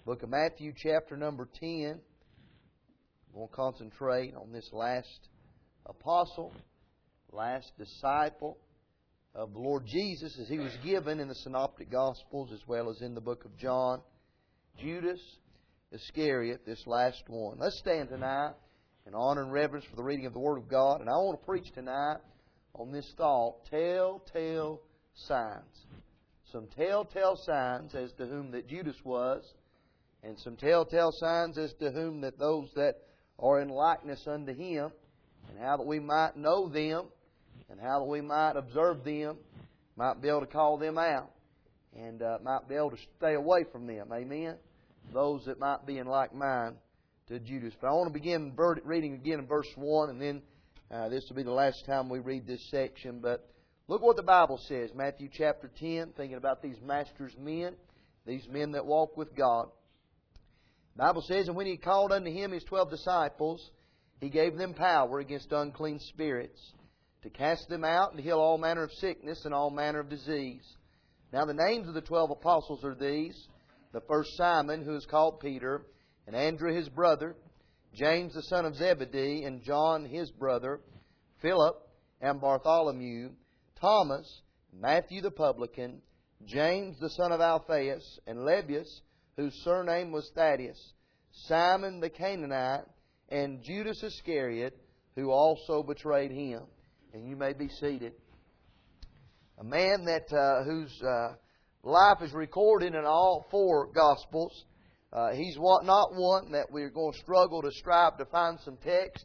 Book of Matthew, chapter number 10. We're going to concentrate on this last apostle, last disciple of the Lord Jesus as He was given in the Synoptic Gospels as well as in the book of John. Judas Iscariot, this last one. Let's stand tonight in honor and reverence for the reading of the Word of God. And I want to preach tonight on this thought, telltale signs. Some telltale signs as to whom that Judas was, and some telltale signs as to whom that those that are in likeness unto him, and how that we might know them, and how that we might observe them, might be able to call them out, and might be able to stay away from them. Amen? Those that might be in like mind to Judas. But I want to begin reading again in verse 1, and then this will be the last time we read this section. But look what the Bible says. Matthew chapter 10, thinking about these master's men, these men that walk with God. The Bible says, "And when He called unto Him His 12 disciples, He gave them power against unclean spirits, to cast them out and to heal all manner of sickness and all manner of disease. Now the names of the 12 apostles are these: the first Simon, who is called Peter, and Andrew his brother, James the son of Zebedee, and John his brother, Philip and Bartholomew, Thomas, Matthew the publican, James the son of Alphaeus, and Lebbaeus, whose surname was Thaddeus, Simon the Canaanite, and Judas Iscariot, who also betrayed Him." And you may be seated. A man that whose life is recorded in all four Gospels. He's not one that we're going to struggle to strive to find some text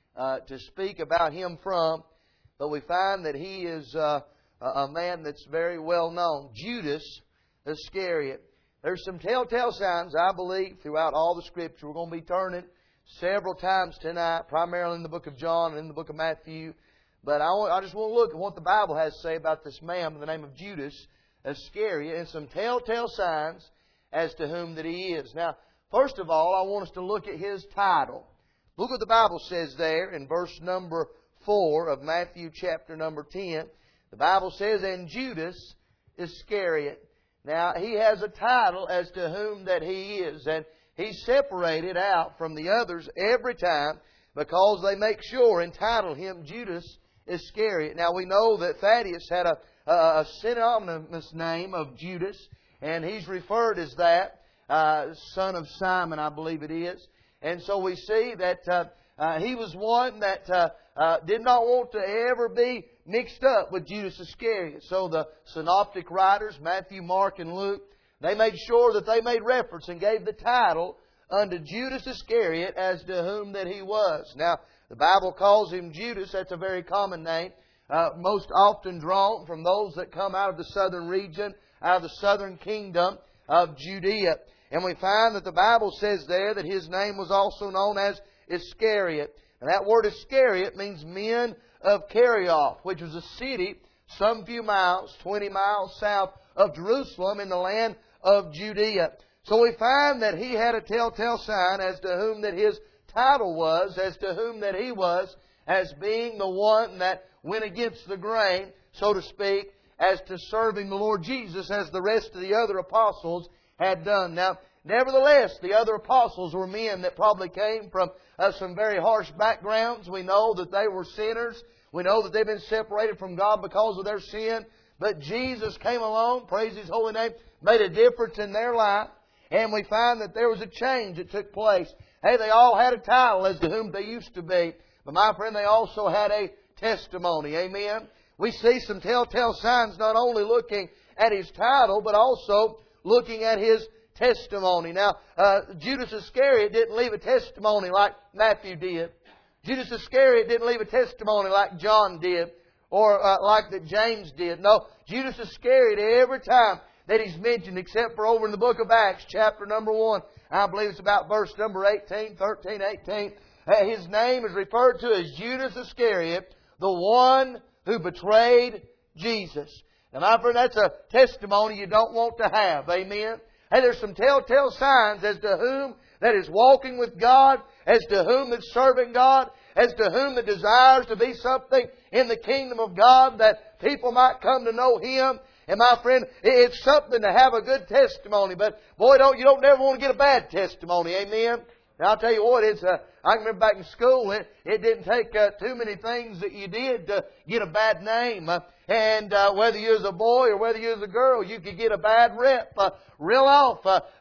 to speak about him from, but we find that he is a man that's very well known. Judas Iscariot. There's some telltale signs, I believe, throughout all the Scripture. We're going to be turning several times tonight, primarily in the book of John and in the book of Matthew. But I just want to look at what the Bible has to say about this man by the name of Judas Iscariot and some telltale signs as to whom that he is. Now, first of all, I want us to look at his title. Look what the Bible says there in verse number 4 of Matthew chapter number 10. The Bible says, "And Judas Iscariot." Now, he has a title as to whom that he is. And he's separated out from the others every time because they make sure and title him Judas Iscariot. Now, we know that Thaddeus had a synonymous name of Judas, and he's referred as that, son of Simon, I believe it is. And so we see that he was one that did not want to ever be mixed up with Judas Iscariot. So the synoptic writers, Matthew, Mark, and Luke, they made sure that they made reference and gave the title unto Judas Iscariot as to whom that he was. Now, the Bible calls him Judas. That's a very common name, most often drawn from those that come out of the southern region, out of the southern kingdom of Judea. And we find that the Bible says there that his name was also known as Iscariot. And that word Iscariot means men of Kerioth, which was a city some few miles, 20 miles south of Jerusalem in the land of Judea. So we find that he had a telltale sign as to whom that his title was, as to whom that he was, as being the one that went against the grain, so to speak, as to serving the Lord Jesus as the rest of the other apostles had done. Now, nevertheless, the other apostles were men that probably came from some very harsh backgrounds. We know that they were sinners. We know that they've been separated from God because of their sin. But Jesus came along, praise His holy name, made a difference in their life. And we find that there was a change that took place. Hey, they all had a title as to whom they used to be. But my friend, they also had a testimony. Amen? We see some telltale signs not only looking at his title, but also looking at his testimony. Now, Judas Iscariot didn't leave a testimony like Matthew did. Judas Iscariot didn't leave a testimony like John did, or like that James did. No, Judas Iscariot, every time that he's mentioned, except for over in the book of Acts, chapter number 1, I believe it's about verse number 18, his name is referred to as Judas Iscariot, the one who betrayed Jesus. Now, my friend, that's a testimony you don't want to have. Amen? Hey, there's some telltale signs as to whom that is walking with God, as to whom that's serving God, as to whom that desires to be something in the kingdom of God, that people might come to know Him And my friend, it's something to have a good testimony. But boy, you don't never want to get a bad testimony. Amen. Now I'll tell you what, I can remember back in school, it didn't take too many things that you did to get a bad name. And whether you was a boy or whether you was a girl, you could get a bad rep real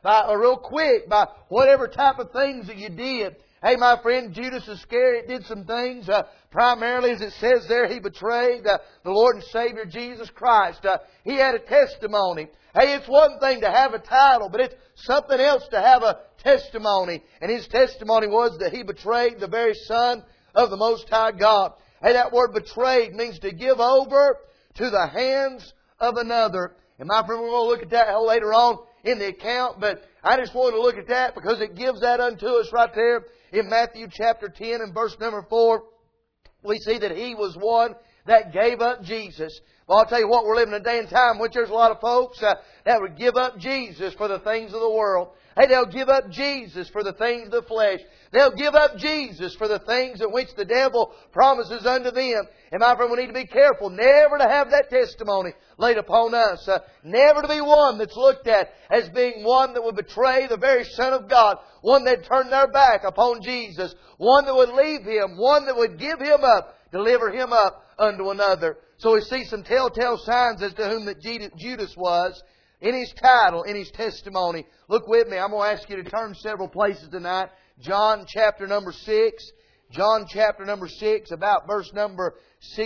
quick by whatever type of things that you did. Hey, my friend, Judas Iscariot did some things. Primarily, as it says there, he betrayed the Lord and Savior Jesus Christ. He had a testimony. Hey, it's one thing to have a title, but it's something else to have a testimony. And his testimony was that he betrayed the very Son of the Most High God. Hey, that word betrayed means to give over to the hands of another. And my friend, we're going to look at that later on in the account, but I just wanted to look at that because it gives that unto us right there in Matthew chapter 10 and verse number 4. We see that he was one that gave up Jesus. Well, I'll tell you what, we're living in a day and time in which there's a lot of folks that would give up Jesus for the things of the world. Hey, they'll give up Jesus for the things of the flesh. They'll give up Jesus for the things in which the devil promises unto them. And my friend, we need to be careful never to have that testimony laid upon us. Never to be one that's looked at as being one that would betray the very Son of God. One that turned their back upon Jesus. One that would leave Him. One that would give Him up, deliver Him up unto another. So we see some telltale signs as to whom that Judas was. In his title, in his testimony. Look with me. I'm going to ask you to turn several places tonight. John chapter number 6. John chapter number 6, about verse number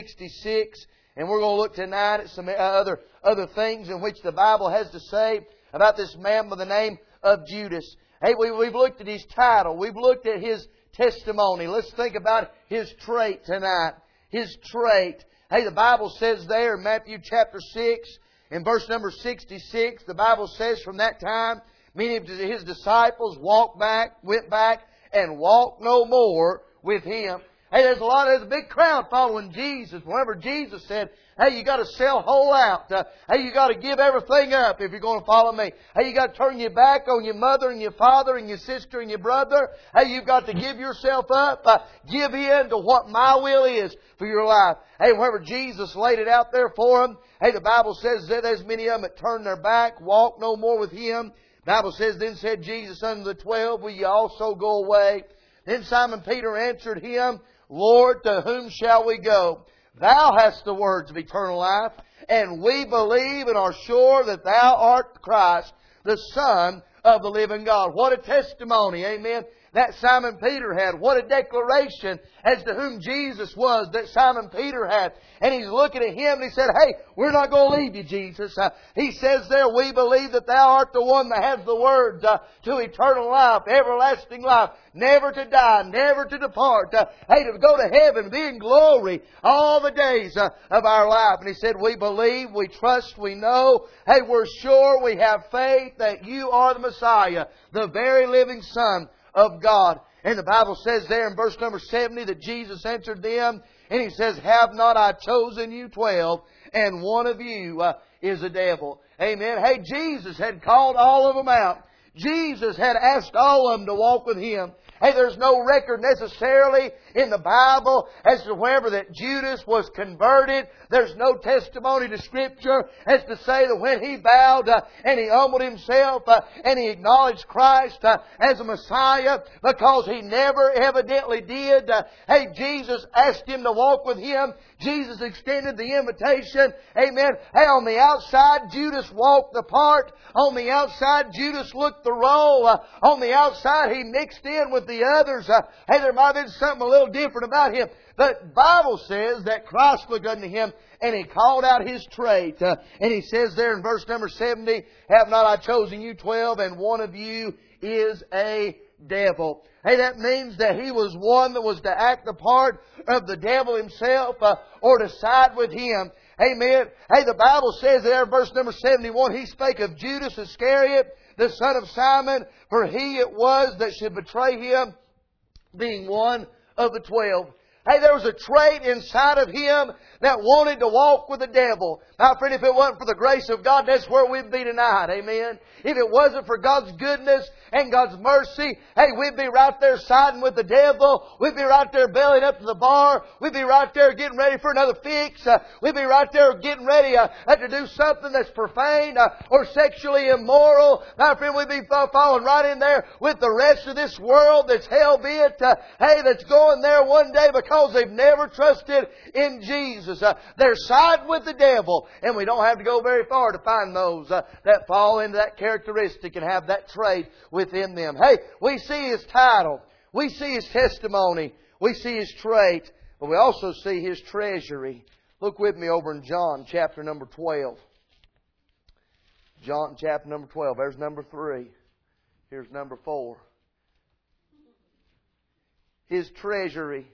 66. And we're going to look tonight at some other things in which the Bible has to say about this man by the name of Judas. Hey, we've looked at his title. We've looked at his testimony. Let's think about his trait tonight. His trait. Hey, the Bible says there in Matthew chapter 6, in verse number 66, the Bible says from that time, many of His disciples went back and walked no more with Him. Hey, there's a big crowd following Jesus. Whenever Jesus said, hey, you got to sell whole out. Hey, you got to give everything up if you're going to follow me. Hey, you got to turn your back on your mother and your father and your sister and your brother. Hey, you've got to give yourself up. Give in to what my will is for your life. Hey, whenever Jesus laid it out there for them, hey, the Bible says that there's many of them that turned their back, walked no more with Him. The Bible says, then said Jesus unto the 12, will ye also go away? Then Simon Peter answered Him, Lord, to whom shall we go? Thou hast the words of eternal life, and we believe and are sure that Thou art the Christ, the Son of the living God. What a testimony, amen, that Simon Peter had. What a declaration as to whom Jesus was that Simon Peter had. And he's looking at Him and he said, hey, we're not going to leave you, Jesus. He says there, we believe that Thou art the one that has the words to eternal life, everlasting life, never to die, never to depart. Hey, to go to heaven, be in glory all the days of our life. And he said, we believe, we trust, we know. Hey, we're sure, we have faith that You are the Messiah, the very living Son of God. And the Bible says there in verse number 70 that Jesus answered them, and He says, have not I chosen you 12, and one of you is a devil. Amen. Hey, Jesus had called all of them out. Jesus had asked all of them to walk with Him. Hey, there's no record necessarily in the Bible as to whenever that Judas was converted. There's no testimony to Scripture as to say that when he bowed and he humbled himself and he acknowledged Christ as a Messiah, because he never evidently did. Hey, Jesus asked him to walk with Him. Jesus extended the invitation. Amen. Hey, on the outside, Judas walked the part. On the outside, Judas looked the role. On the outside, he mixed in with the others. Hey, there might have been something a little different about him. But the Bible says that Christ looked unto him and He called out his trait. And He says there in verse number 70, have not I chosen you 12, and one of you is a devil. Hey, that means that he was one that was to act the part of the devil himself or to side with him. Amen. Hey, the Bible says there in verse number 71, He spake of Judas Iscariot, the son of Simon, for he it was that should betray Him, being one of the 12. Hey, there was a trait inside of him that wanted to walk with the devil. My friend, if it wasn't for the grace of God, that's where we'd be tonight. Amen. If it wasn't for God's goodness and God's mercy, hey, we'd be right there siding with the devil. We'd be right there bellying up to the bar. We'd be right there getting ready for another fix. We'd be right there getting ready to do something that's profane or sexually immoral. My friend, we'd be falling right in there with the rest of this world that's hell-bent. Hey, that's going there one day because they've never trusted in Jesus. They're siding with the devil. And we don't have to go very far to find those that fall into that characteristic and have that trait within them. Hey, we see his title. We see his testimony. We see his trait. But we also see his treasury. Look with me over in John chapter number 12. John chapter number 12. There's number 3. Here's number 4. His treasury.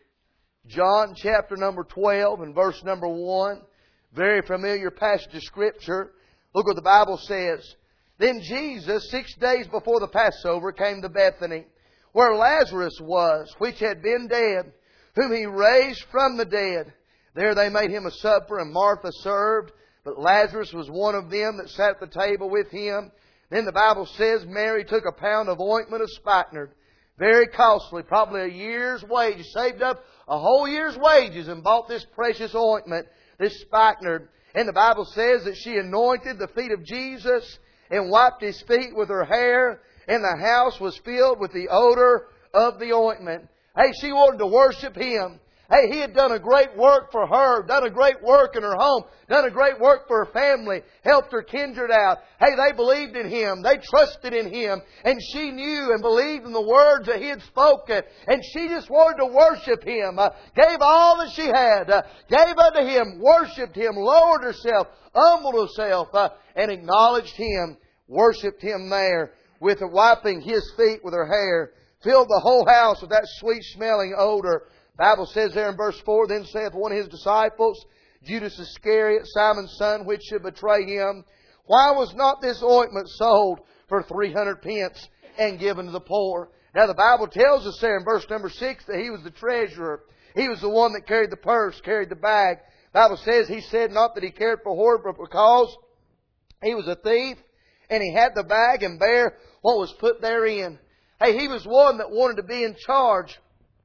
John chapter number 12 and verse number 1. Very familiar passage of Scripture. Look what the Bible says. Then Jesus, 6 days before the Passover, came to Bethany, where Lazarus was, which had been dead, whom he raised from the dead. There they made him a supper, and Martha served, but Lazarus was one of them that sat at the table with him. Then the Bible says Mary took a pound of ointment of spikenard, very costly, probably a year's wages, saved up a whole year's wages and bought this precious ointment, this spikenard. And the Bible says that she anointed the feet of Jesus and wiped His feet with her hair, and the house was filled with the odor of the ointment. Hey, she wanted to worship Him. Hey, He had done a great work for her, done a great work in her home, done a great work for her family, helped her kindred out. Hey, they believed in Him. They trusted in Him. And she knew and believed in the words that He had spoken. And she just wanted to worship Him. Gave all that she had. Gave unto Him. Worshipped Him. Lowered herself. Humbled herself. And acknowledged Him. Worshipped Him there with wiping His feet with her hair. Filled the whole house with that sweet smelling odor. The Bible says there in verse 4, Then saith one of His disciples, Judas Iscariot, Simon's son, which should betray Him, Why was not this ointment sold for 300 pence and given to the poor? Now the Bible tells us there in verse number 6 that he was the treasurer. He was the one that carried the purse, carried the bag. The Bible says he said not that he cared for hoard, but because he was a thief and he had the bag and bare what was put therein. Hey, he was one that wanted to be in charge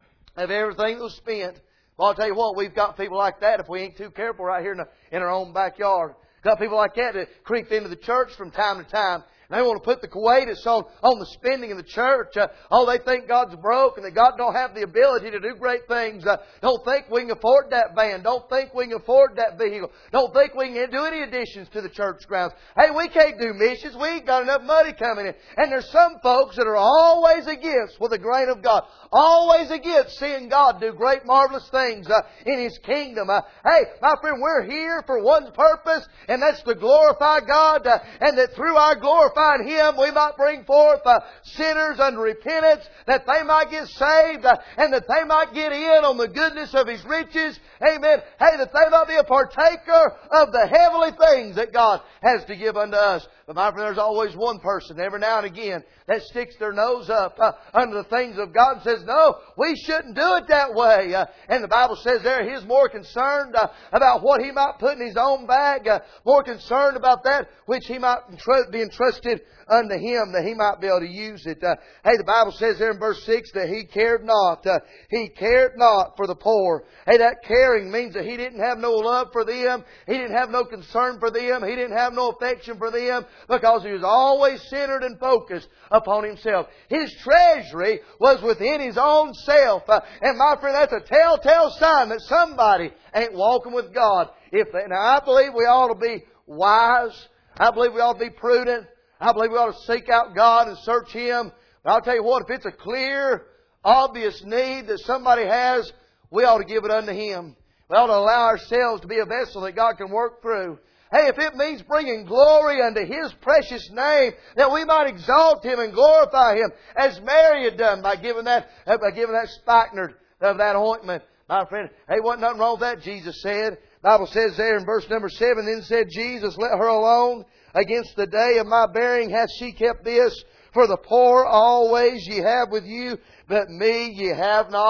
of everything that was spent. Well, I'll tell you what, we've got people like that if we ain't too careful right here in our own backyard. Got people like that that creep into the church from time to time. And they want to put the coitus on the spending in the church. They think God's broke and that God don't have the ability to do great things. Don't think we can afford that van. Don't think we can afford that vehicle. Don't think we can do any additions to the church grounds. Hey, we can't do missions. We ain't got enough money coming in. And there's some folks that are always against with the grain of God. Always against seeing God do great, marvelous things in His kingdom. Hey, my friend, we're here for one purpose, and that's to glorify God, and that through our glorifying Him, we might bring forth sinners unto repentance, that they might get saved, and that they might get in on the goodness of His riches. Amen. Hey, that they might be a partaker of the heavenly things that God has to give unto us. But my friend, there's always one person, every now and again, that sticks their nose up under the things of God and says, no, we shouldn't do it that way. And the Bible says there, he's more concerned about what he might put in his own bag, more concerned about that which he might be entrusted unto him, that he might be able to use it. Hey, the Bible says there in verse 6 that he cared not. He cared not for the poor. Hey, that caring means that he didn't have no love for them. He didn't have no concern for them. He didn't have no affection for them because he was always centered and focused upon himself. His treasury was within his own self. And my friend, that's a telltale sign that somebody ain't walking with God. Now, I believe we ought to be wise. I believe we ought to be prudent. I believe we ought to seek out God and search Him. But I'll tell you what, if it's a clear, obvious need that somebody has, we ought to give it unto Him. We ought to allow ourselves to be a vessel that God can work through. Hey, if it means bringing glory unto His precious name, that we might exalt Him and glorify Him, as Mary had done by giving that spikenard of that ointment. My friend, hey, wasn't nothing wrong with that, Jesus said. The Bible says there in verse number 7, Then said Jesus, Let her alone. Against the day of my burying hath she kept this. For the poor always ye have with you, but me ye have not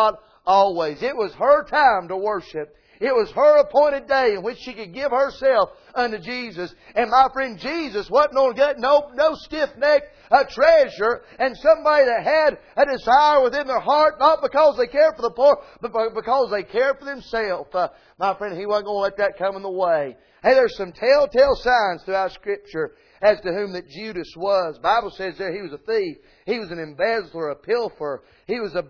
always. It was her time to worship. It was her appointed day in which she could give herself unto Jesus. And my friend, Jesus wasn't going to get no stiff-necked treasure and somebody that had a desire within their heart, not because they care for the poor, but because they care for themselves. My friend, He wasn't going to let that come in the way. Hey, there's some telltale signs throughout Scripture as to whom that Judas was. The Bible says there he was a thief. He was an embezzler, a pilferer. He was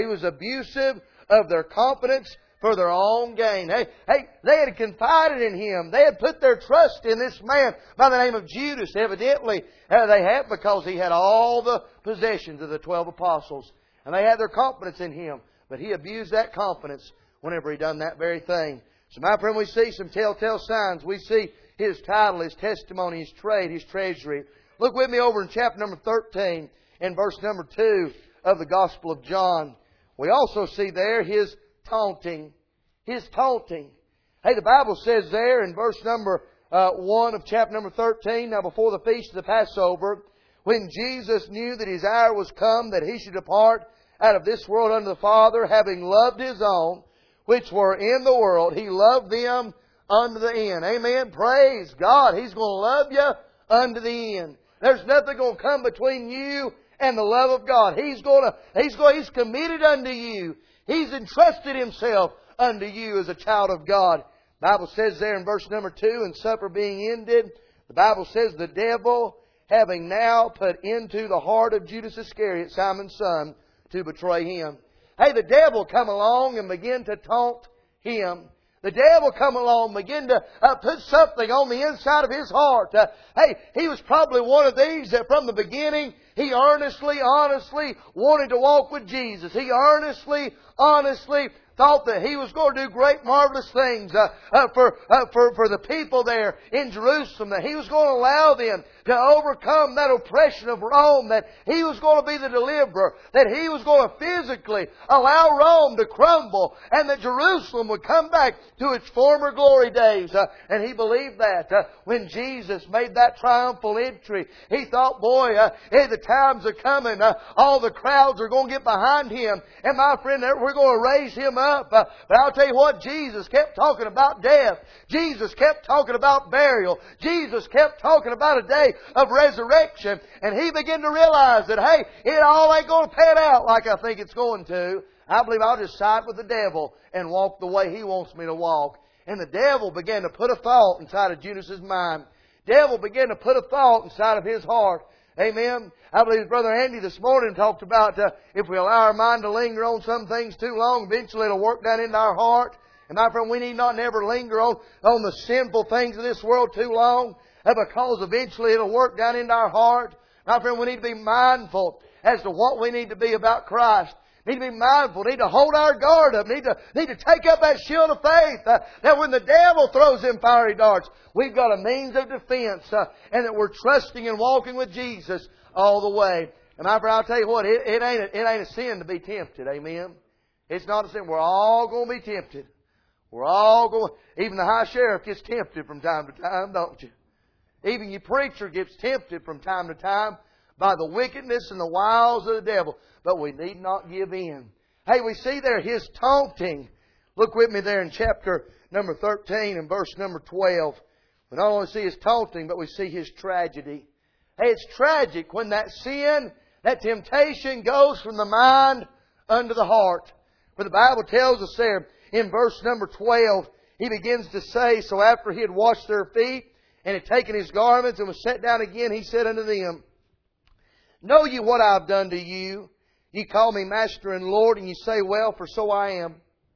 abusive of their confidence for their own gain. Hey, they had confided in Him. They had put their trust in this man by the name of Judas. Evidently, they had, because he had all the possessions of the 12 apostles. And they had their confidence in Him. But he abused that confidence whenever he done that very thing. So my friend, we see some telltale signs. We see his title, his testimony, his trade, his treasury. Look with me over in chapter number 13 and verse number 2 of the Gospel of John. We also see there his taunting. His taunting. Hey, the Bible says there in verse number 1 of chapter number 13, now before the feast of the Passover, when Jesus knew that His hour was come that He should depart out of this world unto the Father, having loved His own, which were in the world, He loved them unto the end. Amen. Praise God. He's going to love you unto the end. There's nothing going to come between you and the love of God. He's committed unto you. He's entrusted Himself unto you as a child of God. The Bible says there in verse number 2, and supper being ended, the Bible says, the devil, having now put into the heart of Judas Iscariot, Simon's son, to betray Him. Hey, the devil come along and begin to taunt Him. The devil come along and begin to put something on the inside of his heart. Hey, he was probably one of these that from the beginning, he earnestly, honestly wanted to walk with Jesus. He earnestly, honestly thought that He was going to do great, marvelous things for the people there in Jerusalem, that He was going to allow them to overcome that oppression of Rome, that He was going to be the deliverer, that He was going to physically allow Rome to crumble, and that Jerusalem would come back to its former glory days. And he believed that. When Jesus made that triumphal entry, he thought, boy, the times are coming. All the crowds are going to get behind Him. And my friend, we're going to raise Him up. But I'll tell you what, Jesus kept talking about death. Jesus kept talking about burial. Jesus kept talking about a day of resurrection. And he began to realize that, hey, it all ain't going to pan out like I think it's going to. I believe I'll just side with the devil and walk the way he wants me to walk. And the devil began to put a thought inside of Judas's mind. Devil began to put a thought inside of his heart. Amen. I believe Brother Andy this morning talked about if we allow our mind to linger on some things too long, eventually it'll work down into our heart. And my friend, we need not never linger on the sinful things of this world too long, because eventually it'll work down into our heart. My friend, we need to be mindful as to what we need to be about Christ. Need to be mindful. Need to hold our guard up. Need to take up that shield of faith. That when the devil throws them fiery darts, we've got a means of defense. And that we're trusting and walking with Jesus all the way. And my friend, I'll tell you what, it ain't a sin to be tempted. Amen. It's not a sin. We're all going to be tempted. We're all going. Even the high sheriff gets tempted from time to time, don't you? Even your preacher gets tempted from time to time by the wickedness and the wiles of the devil. But we need not give in. Hey, we see there His taunting. Look with me there in chapter number 13 and verse number 12. We not only see His taunting, but we see His tragedy. Hey, it's tragic when that sin, that temptation goes from the mind unto the heart. For the Bible tells us there in verse number 12, He begins to say, so after He had washed their feet and had taken His garments and was set down again, He said unto them, know ye what I have done to you? Ye call me Master and Lord, and ye say, well, for so I am.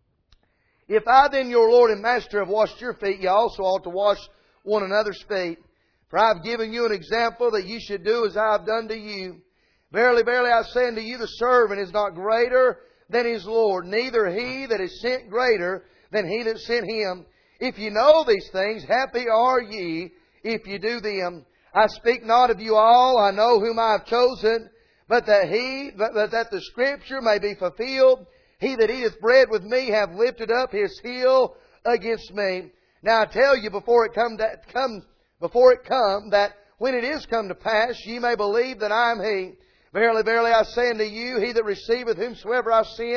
If I then, your Lord and Master, have washed your feet, ye also ought to wash one another's feet. For I have given you an example that ye should do as I have done to you. Verily, verily, I say unto you, the servant is not greater than his Lord, neither he that is sent greater than he that sent him. If ye know these things, happy are ye if ye do them. I speak not of you all, I know whom I have chosen, but that the Scripture may be fulfilled. He that eateth bread with me hath lifted up his heel against me. Now I tell you before it come that when it is come to pass, ye may believe that I am He. Verily, verily, I say unto you, he that receiveth whomsoever I send,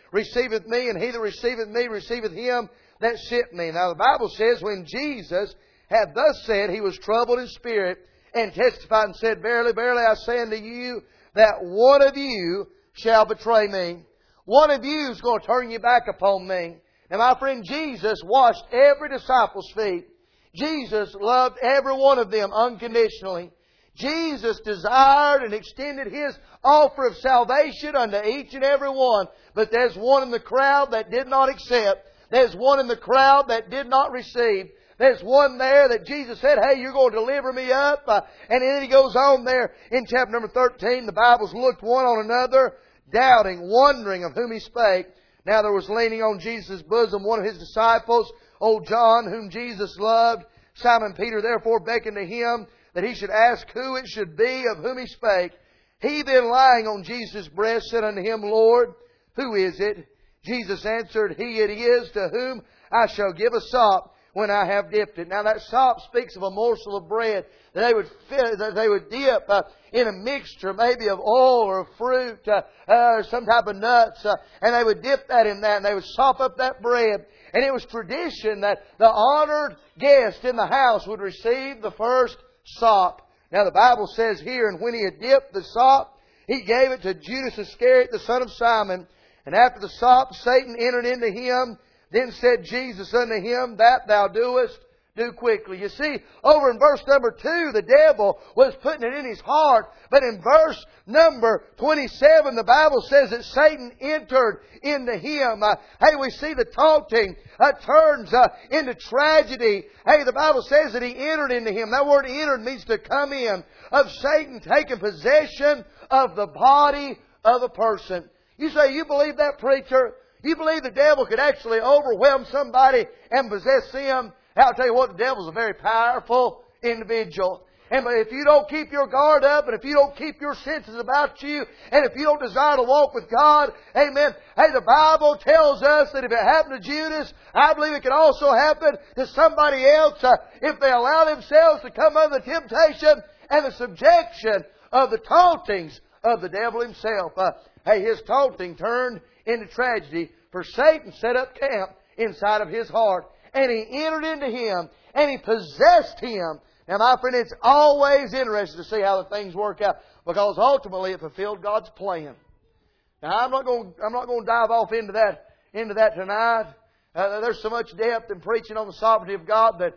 receiveth me, and he that receiveth me receiveth him that sent me. Now the Bible says, when Jesus had thus said, he was troubled in spirit, and testified and said, Verily, verily, I say unto you, that one of you shall betray me. One of you is going to turn your back upon me. Now my friend, Jesus washed every disciple's feet. Jesus loved every one of them unconditionally. Jesus desired and extended His offer of salvation unto each and every one. But there's one in the crowd that did not accept. There's one in the crowd that did not receive. There's one there that Jesus said, hey, you're going to deliver me up. And then He goes on there in chapter number 13. The Bible's looked one on another, doubting, wondering of whom He spake. Now there was leaning on Jesus' bosom one of His disciples, old John, whom Jesus loved. Simon Peter therefore beckoned to Him that he should ask who it should be of whom He spake. He then lying on Jesus' breast said unto Him, Lord, who is it? Jesus answered, He it is to whom I shall give a sop when I have dipped it. Now that sop speaks of a morsel of bread that they would dip in a mixture maybe of oil or fruit or some type of nuts. And they would dip that in that and they would sop up that bread. And it was tradition that the honored guest in the house would receive the first sop. Now the Bible says here, and when he had dipped the sop, he gave it to Judas Iscariot, the son of Simon. And after the sop, Satan entered into him. Then said Jesus unto him, That thou doest, do quickly. You see, over in verse number 2, the devil was putting it in his heart. But in verse number 27, the Bible says that Satan entered into him. Hey, we see the taunting turns into tragedy. Hey, the Bible says that he entered into him. That word entered means to come in. Of Satan taking possession of the body of a person. You say, you believe that, preacher? You believe the devil could actually overwhelm somebody and possess them? I'll tell you what, the devil's a very powerful individual. And if you don't keep your guard up, and if you don't keep your senses about you, and if you don't desire to walk with God, amen. Hey, the Bible tells us that if it happened to Judas, I believe it can also happen to somebody else if they allow themselves to come under the temptation and the subjection of the tauntings of the devil himself. Hey, his taunting turned into tragedy, for Satan set up camp inside of his heart, and he entered into him, and he possessed him. Now, my friend, it's always interesting to see how the things work out, because ultimately it fulfilled God's plan. Now, I'm not going to dive off into that tonight. There's so much depth in preaching on the sovereignty of God that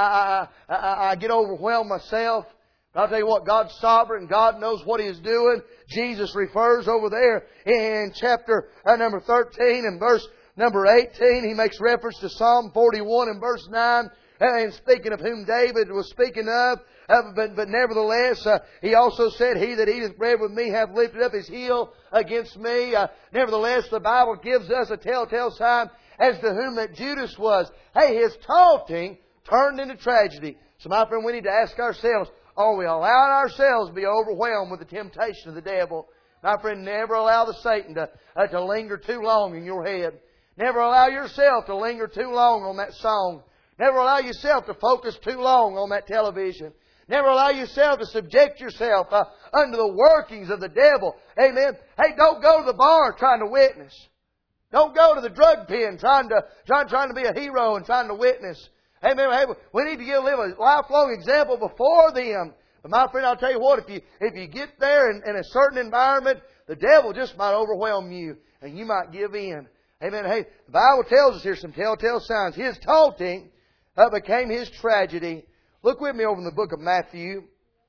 I get overwhelmed myself. But I'll tell you what, God's sovereign. God knows what He is doing. Jesus refers over there in chapter number 13 and verse number 18. He makes reference to Psalm 41 and verse 9. And speaking of whom David was speaking of. But nevertheless, he also said, He that eateth bread with me hath lifted up his heel against me. Nevertheless, the Bible gives us a telltale sign as to whom that Judas was. Hey, his taunting turned into tragedy. So my friend, we need to ask ourselves, are we allowing ourselves to be overwhelmed with the temptation of the devil? My friend, never allow the Satan to linger too long in your head. Never allow yourself to linger too long on that song. Never allow yourself to focus too long on that television. Never allow yourself to subject yourself under the workings of the devil. Amen. Hey, don't go to the bar trying to witness. Don't go to the drug pen trying to be a hero and trying to witness. Amen. Hey, we need to live a lifelong example before them. But my friend, I'll tell you what, if you get there in a certain environment, the devil just might overwhelm you and you might give in. Amen. Hey, the Bible tells us here some telltale signs. His taunting became his tragedy. Look with me over in the book of Matthew.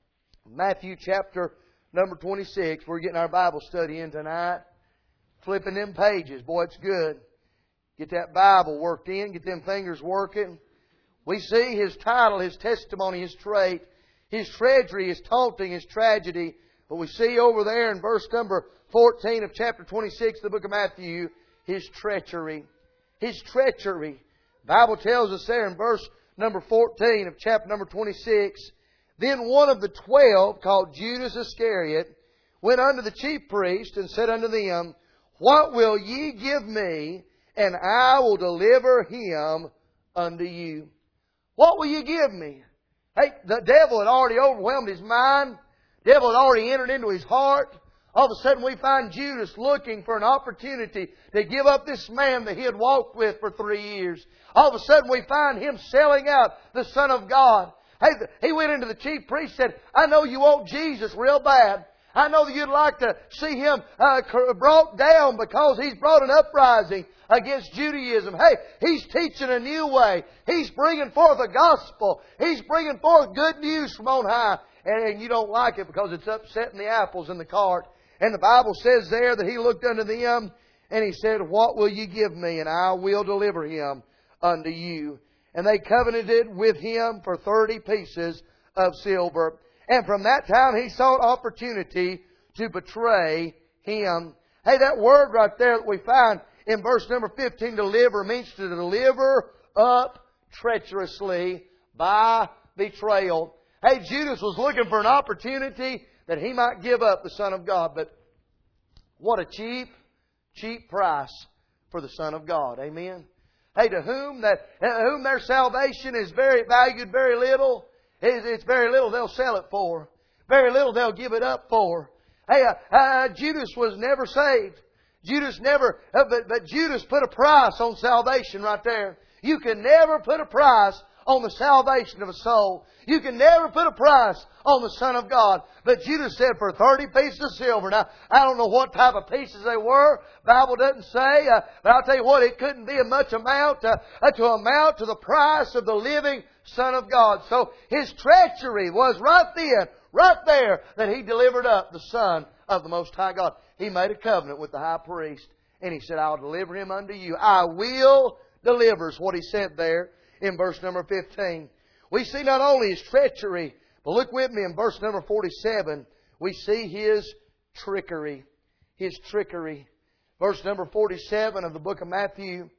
Matthew chapter number 26. We're getting our Bible study in tonight. Flipping them pages. Boy, it's good. Get that Bible worked in. Get them fingers working. We see his title, his testimony, his trait, his treachery, his taunting, his tragedy. But we see over there in verse number 14 of chapter 26 of the book of Matthew, his treachery. His treachery. The Bible tells us there in verse number 14 of chapter number 26, Then one of the 12, called Judas Iscariot, went unto the chief priests and said unto them, What will ye give me, and I will deliver him unto you? What will you give me? Hey, the devil had already overwhelmed his mind. The devil had already entered into his heart. All of a sudden we find Judas looking for an opportunity to give up this man that he had walked with for 3 years. All of a sudden we find him selling out the Son of God. Hey, he went into the chief priest and said, I know you want Jesus real bad. I know that you'd like to see Him brought down because He's brought an uprising against Judaism. Hey, He's teaching a new way. He's bringing forth a gospel. He's bringing forth good news from on high. And you don't like it because it's upsetting the apples in the cart. And the Bible says there that He looked unto them and He said, What will you give me? And I will deliver him unto you. And they covenanted with Him for 30 pieces of silver. And from that time He sought opportunity to betray Him. Hey, that word right there that we find in verse number 15, deliver, means to deliver up treacherously by betrayal. Hey, Judas was looking for an opportunity that he might give up the Son of God. But what a cheap price for the Son of God. Amen. Hey, to whom their salvation is valued very little, it's very little they'll sell it for. Very little they'll give it up for. Hey, Judas was never saved. But Judas put a price on salvation right there. You can never put a price on the salvation of a soul. You can never put a price on the Son of God. But Judas said for 30 pieces of silver. Now, I don't know what type of pieces they were. Bible doesn't say. But I'll tell you what, it couldn't be a much amount to amount to the price of the living Son of God. So His treachery was right there, that He delivered up the Son of the Most High God. He made a covenant with the high priest. And He said, I'll deliver him unto you. I will deliver, is what He said there in verse number 15. We see not only His treachery, but look with me in verse number 47. We see His trickery. His trickery. Verse number 47 of the book of Matthew,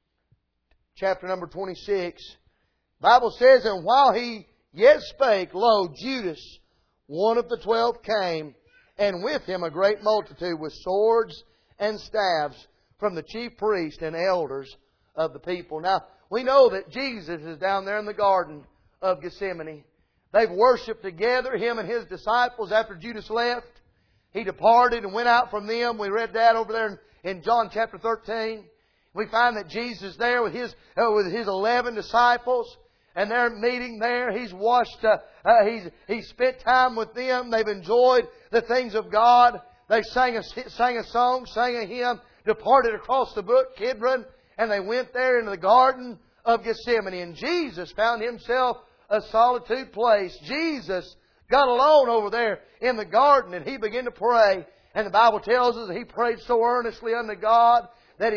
chapter number 26. The Bible says, And while He yet spake, lo, Judas, one of the 12, came, and with him a great multitude with swords and staves from the chief priests and elders of the people. Now, we know that Jesus is down there in the Garden of Gethsemane. They've worshipped together, Him and His disciples, after Judas left. He departed and went out from them. We read that over there in John chapter 13. We find that Jesus is there with His 11 disciples. And they're meeting there. He's washed, He's spent time with them. They've enjoyed the things of God. They sang a song, sang a hymn, departed across the brook Kidron, and they went there into the Garden of Gethsemane. And Jesus found Himself a solitude place. Jesus got alone over there in the garden, and He began to pray. And the Bible tells us that He prayed so earnestly unto God that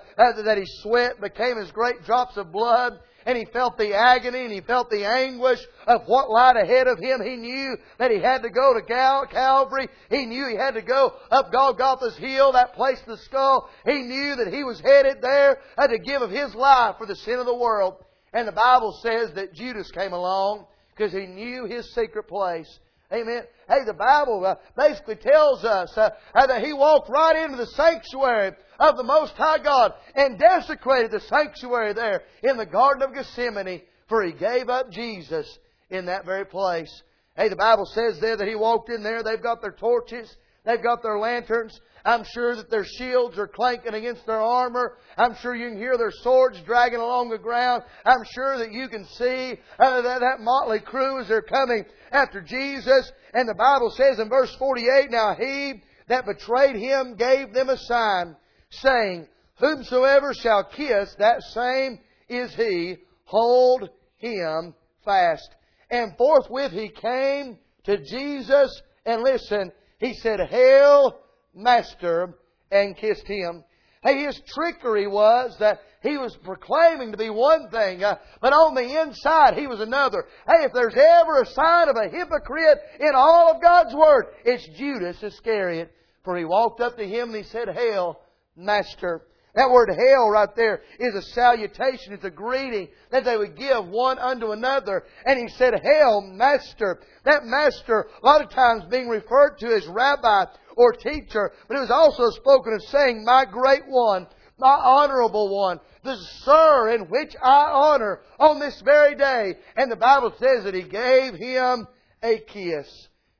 His sweat became as great drops of blood. And He felt the agony and He felt the anguish of what lied ahead of Him. He knew that He had to go to Calvary. He knew He had to go up Golgotha's hill, that place of the skull. He knew that He was headed there to give of His life for the sin of the world. And the Bible says that Judas came along because he knew his secret place. Amen. Hey, the Bible basically tells us that He walked right into the sanctuary of the Most High God and desecrated the sanctuary there in the Garden of Gethsemane, for He gave up Jesus in that very place. Hey, the Bible says there that He walked in there. They've got their torches. They've got their lanterns. I'm sure that their shields are clanking against their armor. I'm sure you can hear their swords dragging along the ground. I'm sure that you can see that motley crew as they're coming after Jesus. And the Bible says in verse 48, Now He that betrayed Him gave them a sign, saying, Whomsoever shall kiss, that same is he. Hold him fast. And forthwith He came to Jesus, and listen, He said, Hail, Master, and kissed Him. Hey, His trickery was that He was proclaiming to be one thing, but on the inside He was another. Hey, if there's ever a sign of a hypocrite in all of God's Word, it's Judas Iscariot. For he walked up to Him and he said, Hail, Master. That word hail right there is a salutation. It's a greeting that they would give one unto another. And He said, Hail, Master. That Master, a lot of times being referred to as Rabbi or teacher. But it was also spoken of saying, My great one, my honorable one, the Sir in which I honor on this very day. And the Bible says that He gave Him a kiss.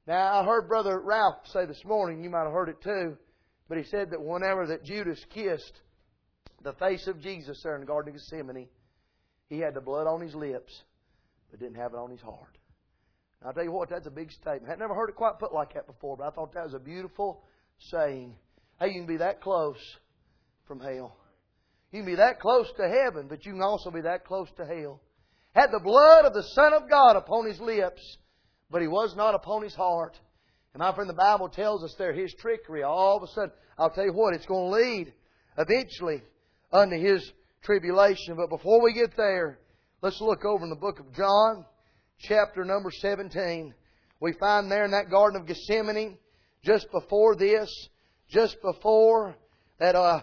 Now, I heard Brother Ralph say this morning, you might have heard it too, but he said that whenever that Judas kissed the face of Jesus there in the Garden of Gethsemane, he had the blood on his lips, but didn't have it on his heart. Now, I'll tell you what, that's a big statement. I'd never heard it quite put like that before, but I thought that was a beautiful saying. Hey, you can be that close from hell. You can be that close to heaven, but you can also be that close to hell. Had the blood of the Son of God upon his lips, but he was not upon his heart. And my friend, the Bible tells us there, his trickery, all of a sudden, I'll tell you what, it's going to lead eventually unto his tribulation. But before we get there, let's look over in the book of John, chapter number 17. We find there in that Garden of Gethsemane, just before this, just before that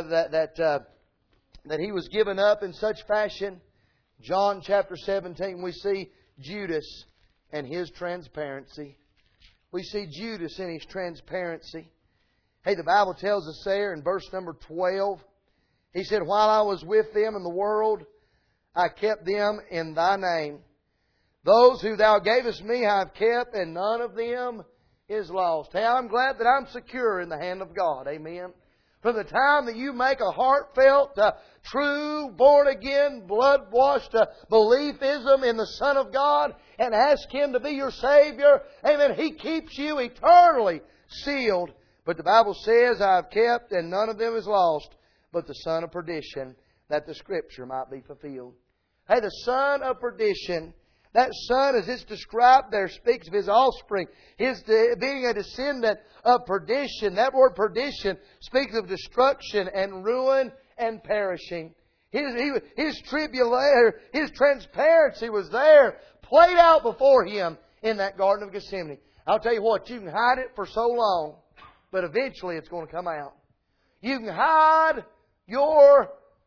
he was given up in such fashion, John chapter 17, we see Judas and his transparency. We see Judas in his transparency. Hey, the Bible tells us there in verse number 12, he said, while I was with them in the world, I kept them in Thy name. Those who Thou gavest me I have kept, and none of them is lost. Hey, I'm glad that I'm secure in the hand of God. Amen. From the time that you make a heartfelt, true, born-again, blood-washed beliefism in the Son of God and ask Him to be your Savior, amen, He keeps you eternally sealed. But the Bible says, I have kept, and none of them is lost, but the son of perdition, that the Scripture might be fulfilled. Hey, the son of perdition, that son, as it's described there, speaks of his offspring. His being a descendant of perdition. That word perdition speaks of destruction and ruin and perishing. His tribulation, his transparency was there, played out before him in that Garden of Gethsemane. I'll tell you what, you can hide it for so long, but eventually it's going to come out. You can hide your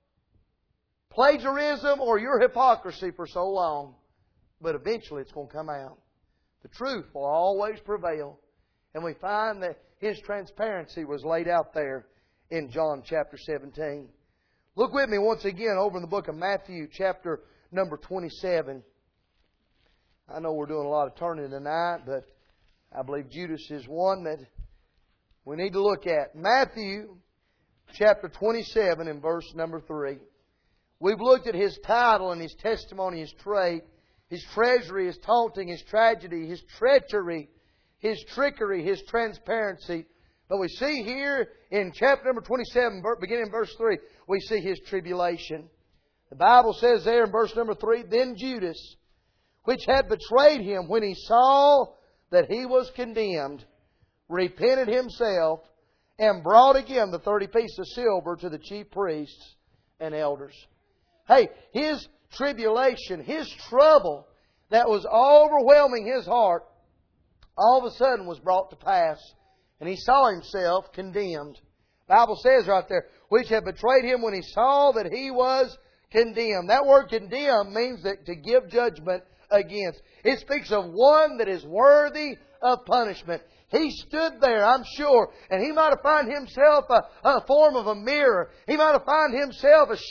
plagiarism or your hypocrisy for so long, but eventually it's going to come out. The truth will always prevail. And we find that his transparency was laid out there in John chapter 17. Look with me once again over in the book of Matthew chapter number 27. I know we're doing a lot of turning tonight, but I believe Judas is one that we need to look at. Matthew chapter 27 and verse number 3. We've looked at his title and his testimony, his trait, his treasury, his taunting, his tragedy, his treachery, his trickery, his transparency. But we see here in chapter number 27, beginning in verse 3, we see his tribulation. The Bible says there in verse number 3, Then Judas, which had betrayed him when he saw that he was condemned, repented himself, and brought again the 30 pieces of silver to the chief priests and elders. Hey, his tribulation, his trouble that was overwhelming his heart, all of a sudden was brought to pass. And he saw himself condemned. The Bible says right there, which had betrayed him when he saw that he was condemned. That word condemn means that to give judgment against. It speaks of one that is worthy of punishment. He stood there, I'm sure, and he might have found himself a form of a mirror. He might have found himself a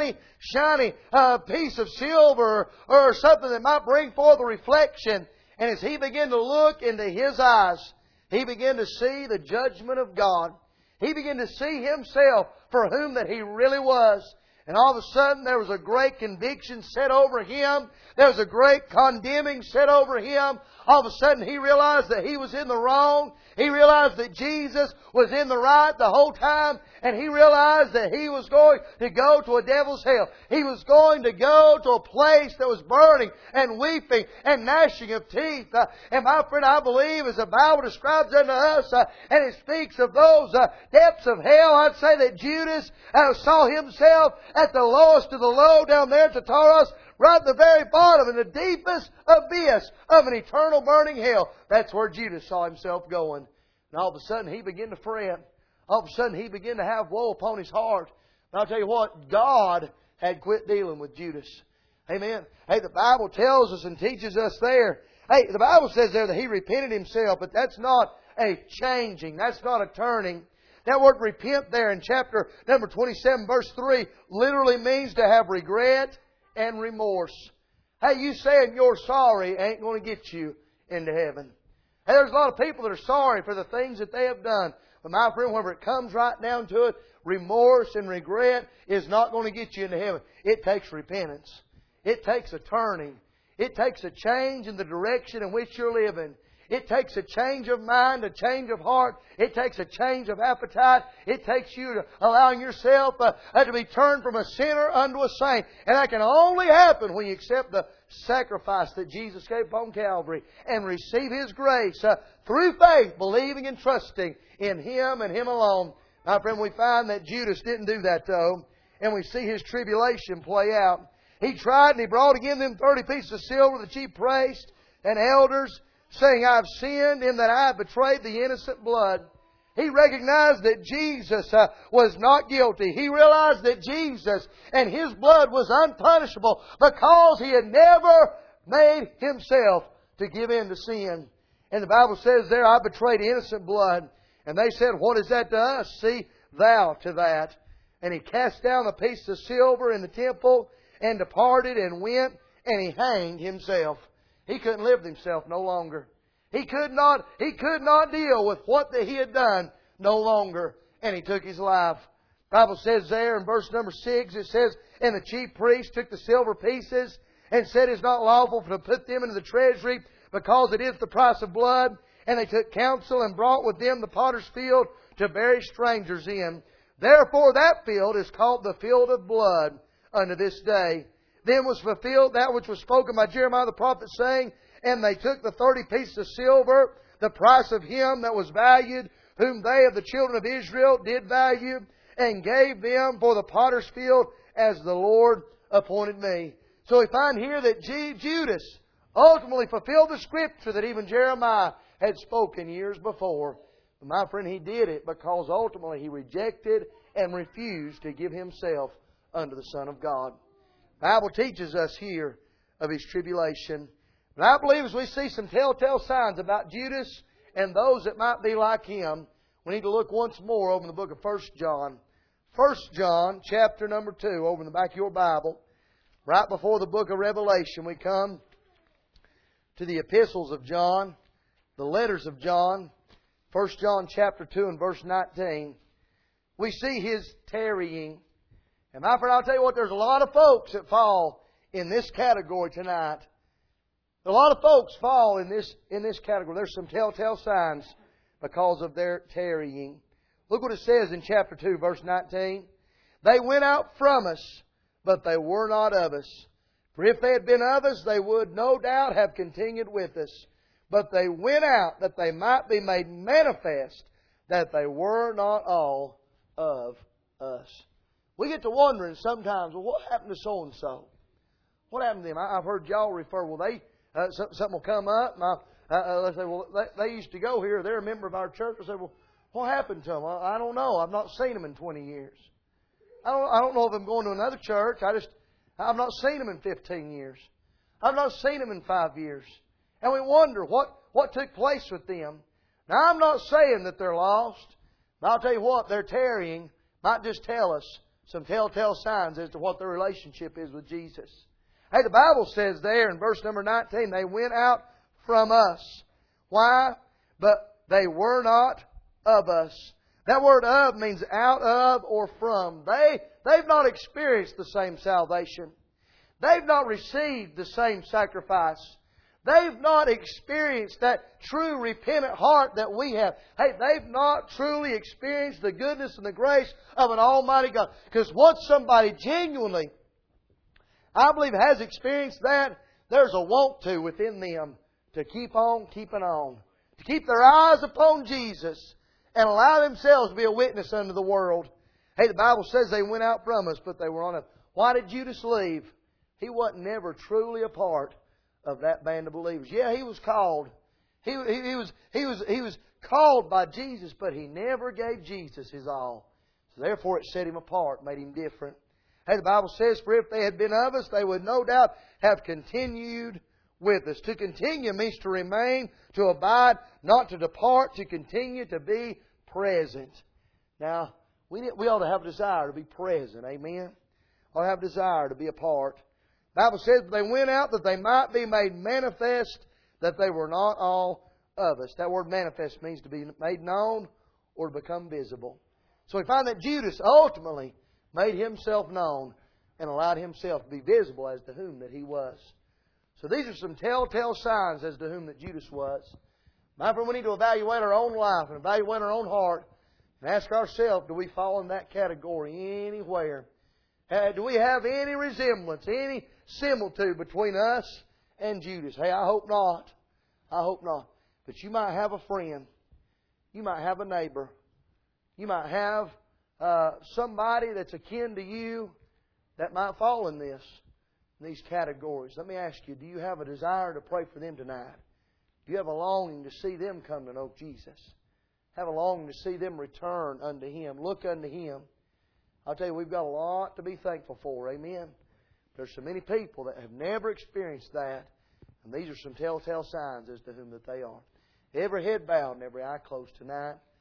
shiny piece of silver or something that might bring forth a reflection. And as he began to look into his eyes, he began to see the judgment of God. He began to see himself for whom that he really was. And all of a sudden there was a great conviction set over him. There was a great condemning set over him. All of a sudden he realized that he was in the wrong. He realized that Jesus was in the right the whole time. And he realized that he was going to go to a devil's hell. He was going to go to a place that was burning and weeping and gnashing of teeth. And my friend, I believe as the Bible describes unto us, and it speaks of those depths of hell, I'd say that Judas saw himself at the lowest of the low down there at the Tartarus, right at the very bottom, in the deepest abyss of an eternal burning hell. That's where Judas saw himself going. And all of a sudden he began to fret. All of a sudden he began to have woe upon his heart. And I'll tell you what, God had quit dealing with Judas. Amen. Hey, the Bible tells us and teaches us there. Hey, the Bible says there that he repented himself, but that's not a changing. That's not a turning. That word repent there in chapter number 27, verse 3, literally means to have regret and remorse. Hey, you saying you're sorry ain't going to get you into heaven. Hey, there's a lot of people that are sorry for the things that they have done. But my friend, whenever it comes right down to it, remorse and regret is not going to get you into heaven. It takes repentance. It takes a turning. It takes a change in the direction in which you're living. It takes a change of mind, a change of heart. It takes a change of appetite. It takes you to allowing yourself to be turned from a sinner unto a saint. And that can only happen when you accept the sacrifice that Jesus gave upon Calvary and receive His grace through faith, believing and trusting in Him and Him alone. My friend, we find that Judas didn't do that though. And we see his tribulation play out. He tried and he brought again them 30 pieces of silver to the chief priests and elders, saying, I have sinned in that I have betrayed the innocent blood. He recognized that Jesus was not guilty. He realized that Jesus and His blood was unpunishable because He had never made Himself to give in to sin. And the Bible says there, I betrayed innocent blood. And they said, what is that to us? See thou to that. And he cast down the piece of silver in the temple and departed and went and he hanged himself. He couldn't live with himself no longer. He could not deal with what he had done no longer. And he took his life. The Bible says there in verse number 6, it says, and the chief priest took the silver pieces and said, it is not lawful to put them into the treasury because it is the price of blood. And they took counsel and brought with them the potter's field to bury strangers in. Therefore that field is called the field of blood unto this day. Then was fulfilled that which was spoken by Jeremiah the prophet, saying, and they took the 30 pieces of silver, the price of him that was valued, whom they of the children of Israel did value, and gave them for the potter's field as the Lord appointed me. So we find here that Judas ultimately fulfilled the scripture that even Jeremiah had spoken years before. But my friend, he did it because ultimately he rejected and refused to give himself unto the Son of God. The Bible teaches us here of his tribulation. But I believe as we see some telltale signs about Judas and those that might be like him, we need to look once more over in the book of 1 John. 1 John chapter number 2, over in the back of your Bible. Right before the book of Revelation, we come to the epistles of John, the letters of John. 1 John chapter 2 and verse 19. We see his tarrying. And my friend, I'll tell you what, there's a lot of folks that fall in this category tonight. A lot of folks fall in this category. There's some telltale signs because of their tarrying. Look what it says in chapter 2, verse 19. They went out from us, but they were not of us. For if they had been of us, they would no doubt have continued with us. But they went out that they might be made manifest that they were not all of us. We get to wondering sometimes, well, what happened to so-and-so? What happened to them? I've heard y'all refer, well, something will come up. Let's say, well, they used to go here. They're a member of our church. I say, well, what happened to them? I don't know. I've not seen them in 20 years. I don't know if I'm going to another church. I've not seen them in 15 years. I've not seen them in 5 years. And we wonder what took place with them. Now, I'm not saying that they're lost. But I'll tell you what, their tarrying might just tell us some telltale signs as to what their relationship is with Jesus. Hey, the Bible says there in verse number 19, they went out from us. Why? But they were not of us. That word of means out of or from. They've not experienced the same salvation. They've not received the same sacrifice. They've not experienced that true repentant heart that we have. Hey, they've not truly experienced the goodness and the grace of an Almighty God. Because once somebody genuinely, I believe, has experienced that, there's a want to within them to keep on keeping on. To keep their eyes upon Jesus and allow themselves to be a witness unto the world. Hey, the Bible says they went out from us, but they were on us. Why did Judas leave? He wasn't never truly a part of that band of believers. Yeah, he was called. He was called by Jesus, but he never gave Jesus his all. So therefore it set him apart, made him different. Hey, the Bible says, for if they had been of us, they would no doubt have continued with us. To continue means to remain, to abide, not to depart, to continue to be present. Now, we ought to have a desire to be present. Amen? Ought to have a desire to be a part. The Bible says they went out that they might be made manifest that they were not all of us. That word manifest means to be made known or to become visible. So we find that Judas ultimately made himself known and allowed himself to be visible as to whom that he was. So these are some telltale signs as to whom that Judas was. My friend, we need to evaluate our own life and evaluate our own heart and ask ourselves, do we fall in that category anywhere? Do we have any resemblance, any similitude between us and Judas? Hey, I hope not. I hope not. But you might have a friend. You might have a neighbor. You might have somebody that's akin to you that might fall in these categories. Let me ask you, do you have a desire to pray for them tonight? Do you have a longing to see them come to know Jesus? Have a longing to see them return unto Him, look unto Him? I'll tell you, we've got a lot to be thankful for. Amen. There's so many people that have never experienced that, and these are some telltale signs as to whom that they are. Every head bowed and every eye closed tonight.